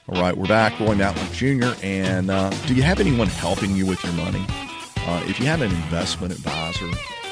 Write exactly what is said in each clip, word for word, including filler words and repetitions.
All right, we're back. Roy Matlock Junior And uh, do you have anyone helping you with your money? Uh, if you had an investment advisor,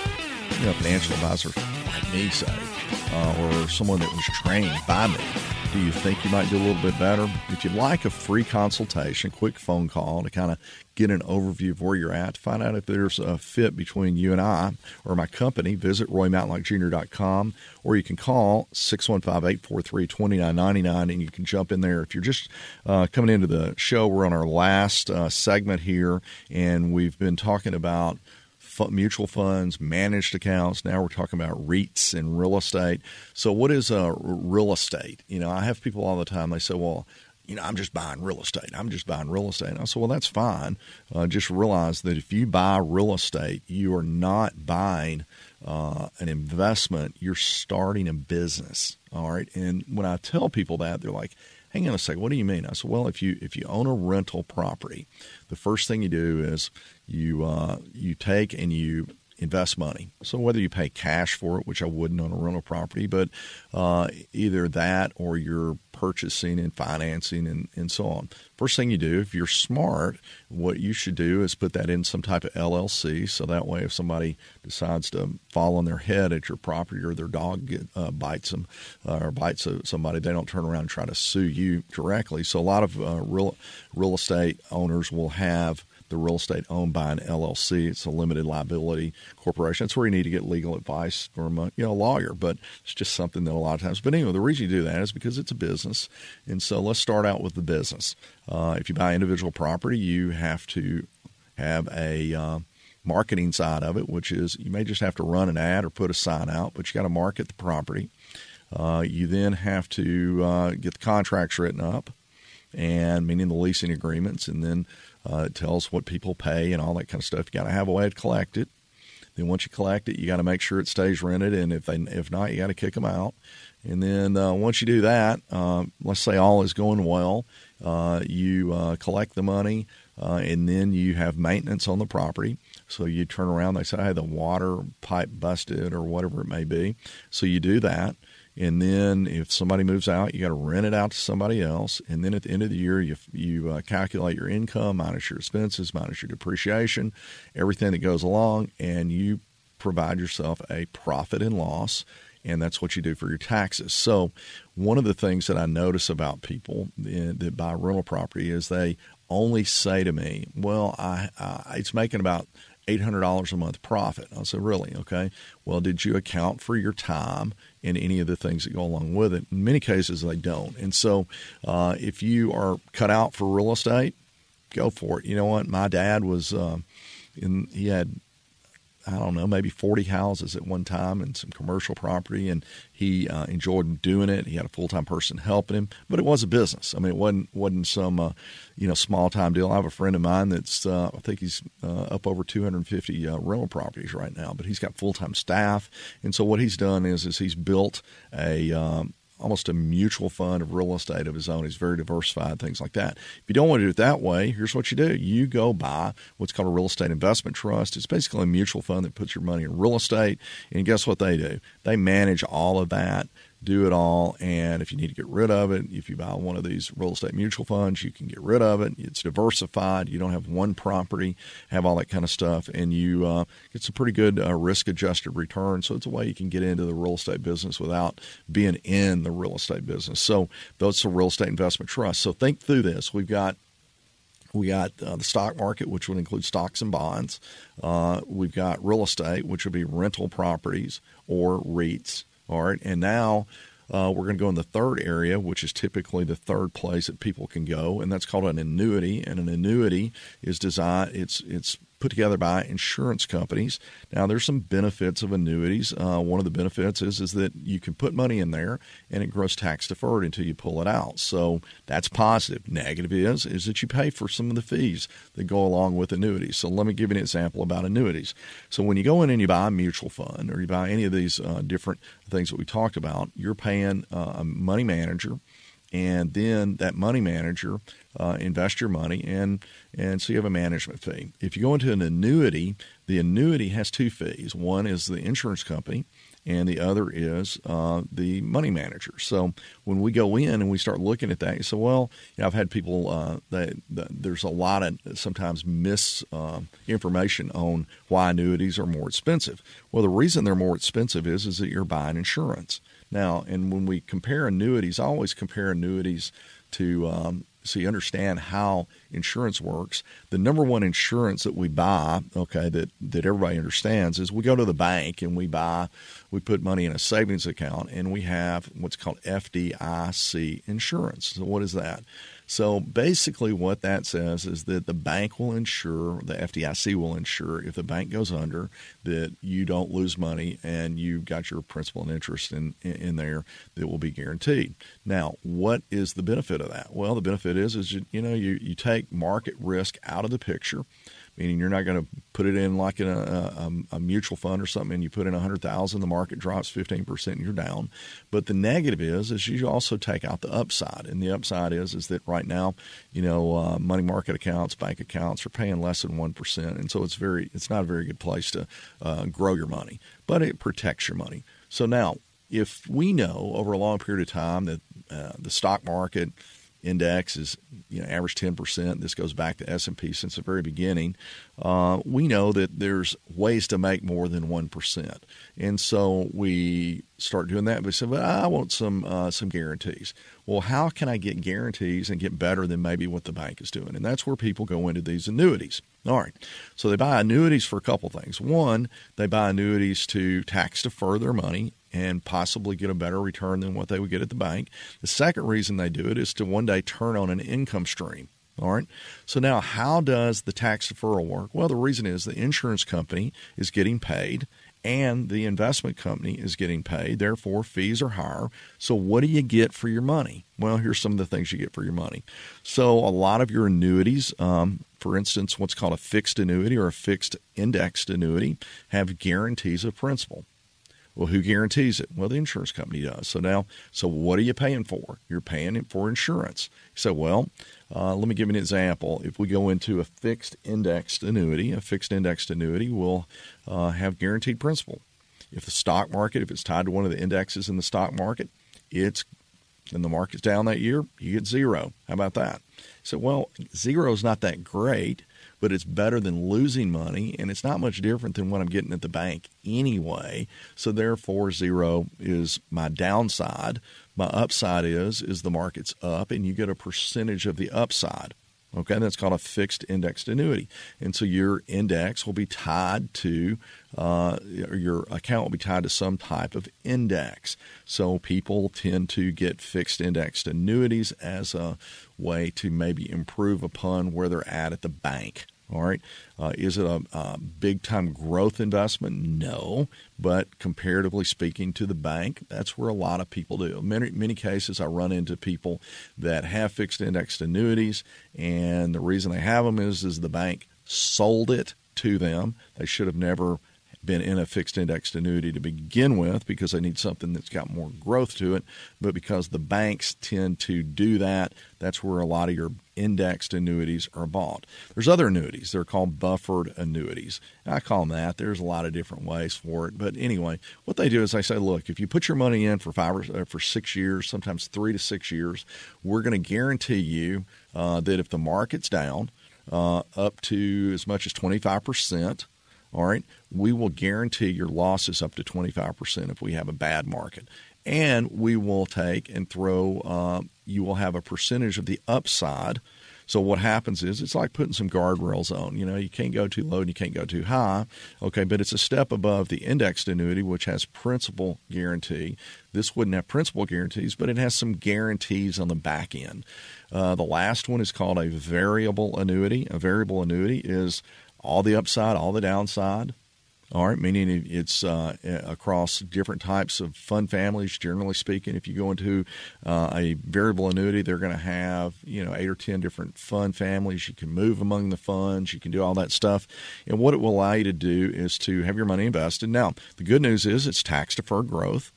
you know, financial advisor like me, say, uh, or someone that was trained by me, do you think you might do a little bit better? If you'd like a free consultation, quick phone call to kind of get an overview of where you're at, to find out if there's a fit between you and I or my company, visit roy matlock junior dot com, or you can call six one five, eight four three, two nine nine nine, and you can jump in there. If you're just uh, coming into the show, we're on our last uh, segment here, and we've been talking about mutual funds, managed accounts. Now we're talking about REITs and real estate. So what is uh, real estate? You know, I have people all the time, they say, well, you know, I'm just buying real estate. I'm just buying real estate. And I say, well, that's fine. Uh, just realize that if you buy real estate, you are not buying uh, an investment. You're starting a business. All right. And when I tell people that, they're like, hang on a second, what do you mean? I said, well, if you if you own a rental property, the first thing you do is you uh, you take and you invest money. So whether you pay cash for it, which I wouldn't on a rental property, but uh, either that or you're purchasing and financing and, and so on. First thing you do, if you're smart, what you should do is put that in some type of L L C. So that way if somebody decides to fall on their head at your property or their dog get, uh, bites them uh, or bites somebody, they don't turn around and try to sue you directly. So a lot of uh, real real estate owners will have the real estate owned by an L L C. It's a limited liability corporation. That's where you need to get legal advice from a, you know, a lawyer, but it's just something that a lot of times. But anyway, the reason you do that is because it's a business. And so let's start out with the business. Uh, if you buy individual property, you have to have a uh, marketing side of it, which is you may just have to run an ad or put a sign out, but you got to market the property. Uh, you then have to uh, get the contracts written up, and meaning the leasing agreements, and then Uh, it tells what people pay and all that kind of stuff. You got to have a way to collect it. Then once you collect it, you got to make sure it stays rented, and if they if not, you got to kick them out. And then uh, once you do that, uh, let's say all is going well, uh, you uh, collect the money, uh, and then you have maintenance on the property. So you turn around, they say, hey, the water pipe busted or whatever it may be. So you do that. And then if somebody moves out, you got to rent it out to somebody else. And then at the end of the year, you you uh, calculate your income minus your expenses, minus your depreciation, everything that goes along, and you provide yourself a profit and loss. And that's what you do for your taxes. So one of the things that I notice about people that buy rental property is they only say to me, well, I, I it's making about eight hundred dollars a month profit. I said, really? Okay. Well, did you account for your time and any of the things that go along with it? In many cases, they don't. And so uh, if you are cut out for real estate, go for it. You know what? My dad was, uh, in, he had, I don't know, maybe forty houses at one time and some commercial property, and he uh, enjoyed doing it. He had a full-time person helping him, but it was a business. I mean, it wasn't wasn't some uh, you know small-time deal. I have a friend of mine that's uh, I think he's uh, up over two hundred fifty uh, rental properties right now, but he's got full-time staff, and so what he's done is is he's built a um, almost a mutual fund of real estate of his own. He's very diversified, things like that. If you don't want to do it that way, here's what you do. You go buy what's called a real estate investment trust. It's basically a mutual fund that puts your money in real estate. And guess what they do? They manage all of that, do it all. And if you need to get rid of it, if you buy one of these real estate mutual funds, you can get rid of it. It's diversified. You don't have one property, have all that kind of stuff. And you uh, get some pretty good uh, risk-adjusted return. So it's a way you can get into the real estate business without being in the real estate business. So that's a real estate investment trust. So think through this. We've got We got uh, the stock market, which would include stocks and bonds. Uh, we've got real estate, which would be rental properties or REITs. All right, and now uh, we're going to go in the third area, which is typically the third place that people can go, and that's called an annuity. And an annuity is designed; it's it's put together by insurance companies. Now, there's some benefits of annuities. Uh, one of the benefits is is that you can put money in there, and it grows tax deferred until you pull it out. So that's positive. Negative is is that you pay for some of the fees that go along with annuities. So let me give you an example about annuities. So when you go in and you buy a mutual fund or you buy any of these uh, different things that we talked about, you're paying uh, a money manager. And then that money manager uh, invests your money, and and so you have a management fee. If you go into an annuity, the annuity has two fees. One is the insurance company, and the other is uh, the money manager. So when we go in and we start looking at that, you say, well, you know, I've had people uh, that, that there's a lot of sometimes misinformation uh, on why annuities are more expensive. Well, the reason they're more expensive is is that you're buying insurance. Now, and when we compare annuities, I always compare annuities to um, so you understand how insurance works. The number one insurance that we buy, okay, that, that everybody understands is we go to the bank and we buy, we put money in a savings account, and we have what's called F D I C insurance. So what is that? So basically what that says is that the bank will insure, the F D I C will insure if the bank goes under, that you don't lose money and you've got your principal and interest in, in there that will be guaranteed. Now, what is the benefit of that? Well, the benefit is, is you, you know, you, you take market risk out of the picture, meaning you're not going to put it in like in a, a, a mutual fund or something and you put in one hundred thousand dollars, the market drops fifteen percent and you're down. But the negative is, is you also take out the upside. And the upside is, is that right now, you know, uh, money market accounts, bank accounts are paying less than one percent. And so it's very, it's not a very good place to uh, grow your money, but it protects your money. So now, if we know over a long period of time that uh, the stock market index is, you know, average ten percent. This goes back to S and P since the very beginning. Uh, we know that there's ways to make more than one percent. And so we start doing that. We say, well, I want some uh, some guarantees. Well, how can I get guarantees and get better than maybe what the bank is doing? And that's where people go into these annuities. All right. So they buy annuities for a couple things. One, they buy annuities to tax defer their money and possibly get a better return than what they would get at the bank. The second reason they do it is to one day turn on an income stream. All right. So now how does the tax deferral work? Well, the reason is the insurance company is getting paid and the investment company is getting paid. Therefore, fees are higher. So what do you get for your money? Well, here's some of the things you get for your money. So a lot of your annuities, um, for instance, what's called a fixed annuity or a fixed indexed annuity, have guarantees of principal. Well, who guarantees it? Well, the insurance company does. So now, so what are you paying for? You're paying for insurance. So, well, uh, let me give you an example. If we go into a fixed indexed annuity, a fixed indexed annuity will uh, have guaranteed principal. If the stock market, if it's tied to one of the indexes in the stock market, it's and the market's down that year, you get zero. How about that? So, well, zero is not that great, but it's better than losing money, and it's not much different than what I'm getting at the bank anyway. So therefore, zero is my downside. My upside is is the market's up, and you get a percentage of the upside. Okay, that's called a fixed indexed annuity. And so your index will be tied to, uh, your account will be tied to some type of index. So people tend to get fixed indexed annuities as a way to maybe improve upon where they're at at the bank. All right. Uh, is it a, a big-time growth investment? No. But comparatively speaking to the bank, that's where a lot of people do. In many, many cases, I run into people that have fixed indexed annuities, and the reason they have them is, is the bank sold it to them. They should have never been in a fixed indexed annuity to begin with because they need something that's got more growth to it. But because the banks tend to do that, that's where a lot of your indexed annuities are bought. There's other annuities. They're called buffered annuities. I call them that. There's a lot of different ways for it. But anyway, what they do is they say, look, if you put your money in for five or for six years, sometimes three to six years, we're going to guarantee you uh, that if the market's down uh, up to as much as twenty-five percent, all right, we will guarantee your losses up to twenty-five percent if we have a bad market. And we will take and throw, uh, you will have a percentage of the upside. So what happens is it's like putting some guardrails on. You know, you can't go too low and you can't go too high. Okay, but it's a step above the indexed annuity, which has principal guarantee. This wouldn't have principal guarantees, but it has some guarantees on the back end. Uh, the last one is called a variable annuity. A variable annuity is all the upside, all the downside. All right, meaning it's uh, across different types of fund families. Generally speaking, if you go into uh, a variable annuity, they're going to have, you know, eight or ten different fund families. You can move among the funds. You can do all that stuff. And what it will allow you to do is to have your money invested. Now, the good news is it's tax-deferred growth.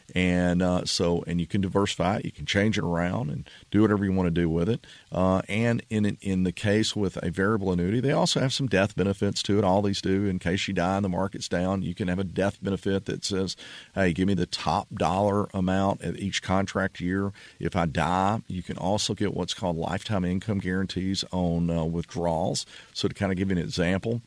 And uh, so, and you can diversify it. You can change it around and do whatever you want to do with it. Uh, and in in the case with a variable annuity, they also have some death benefits to it. All these do. In case you die and the market's down, you can have a death benefit that says, hey, give me the top dollar amount at each contract year. If I die, you can also get what's called lifetime income guarantees on uh, withdrawals. So to kind of give you an example,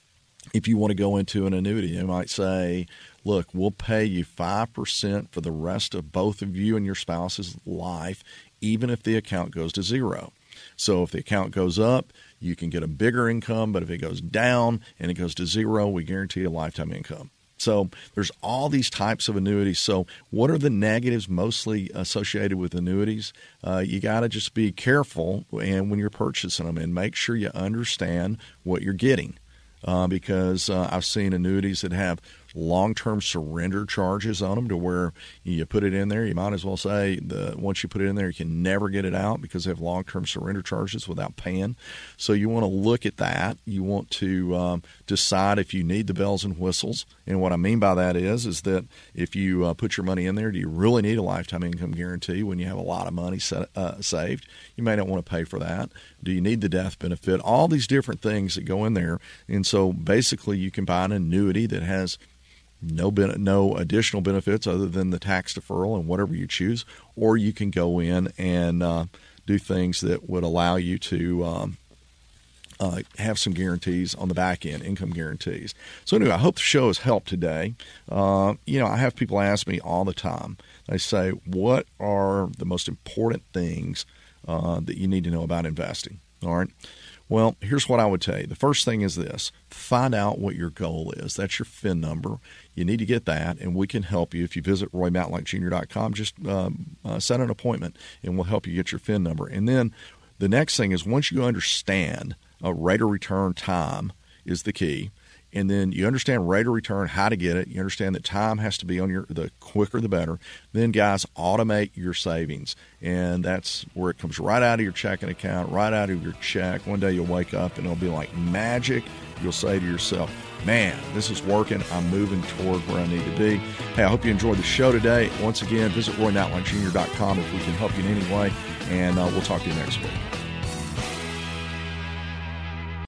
if you want to go into an annuity, you might say, look, we'll pay you five percent for the rest of both of you and your spouse's life, even if the account goes to zero. So if the account goes up, you can get a bigger income, but if it goes down and it goes to zero, we guarantee a lifetime income. So there's all these types of annuities. So what are the negatives mostly associated with annuities? Uh, you got to just be careful and when you're purchasing them and make sure you understand what you're getting. Uh, because uh, I've seen annuities that have long-term surrender charges on them to where you put it in there, you might as well say the once you put it in there, you can never get it out because they have long-term surrender charges without paying. So you want to look at that. You want to um, decide if you need the bells and whistles. And what I mean by that is, is that if you uh, put your money in there, do you really need a lifetime income guarantee when you have a lot of money set, uh, saved? You may not want to pay for that. Do you need the death benefit? All these different things that go in there. And so basically you can buy an annuity that has no ben- no additional benefits other than the tax deferral and whatever you choose, or you can go in and uh, do things that would allow you to um, uh, have some guarantees on the back end, income guarantees. So anyway, I hope the show has helped today. Uh, you know, I have people ask me all the time. They say, what are the most important things uh, that you need to know about investing? All right. Well, here's what I would tell you. The first thing is this. Find out what your goal is. That's your F I N number. You need to get that, and we can help you. If you visit roy matlock junior dot com, just um, uh, set an appointment, and we'll help you get your F I N number. And then the next thing is once you understand a rate of return, time is the key. And then you understand rate of return, how to get it. You understand that time has to be on your, the quicker the better. Then, guys, automate your savings. And that's where it comes right out of your checking account, right out of your check. One day you'll wake up and it'll be like magic. You'll say to yourself, man, this is working. I'm moving toward where I need to be. Hey, I hope you enjoyed the show today. Once again, visit roy matlock junior dot com if we can help you in any way. And uh, we'll talk to you next week.